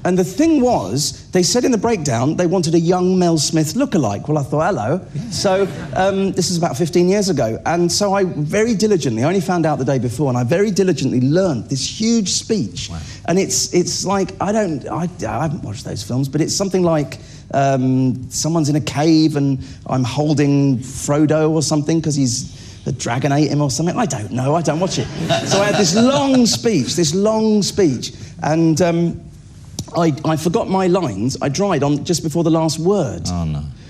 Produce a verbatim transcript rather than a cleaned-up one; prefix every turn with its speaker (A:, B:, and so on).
A: And the thing was, they said in the breakdown they wanted a young Mel Smith lookalike. Well, I thought, hello. So um, this is about fifteen years ago. And so I very diligently, I only found out the day before, and I very diligently learned this huge speech. Wow. And it's it's like, I don't, I, I haven't watched those films, but it's something like um, someone's in a cave and I'm holding Frodo or something because he's, the dragon ate him or something. I don't know, I don't watch it. So I had this long speech, this long speech, and um, I, I forgot my lines. I dried on just before the last word.
B: Oh, no.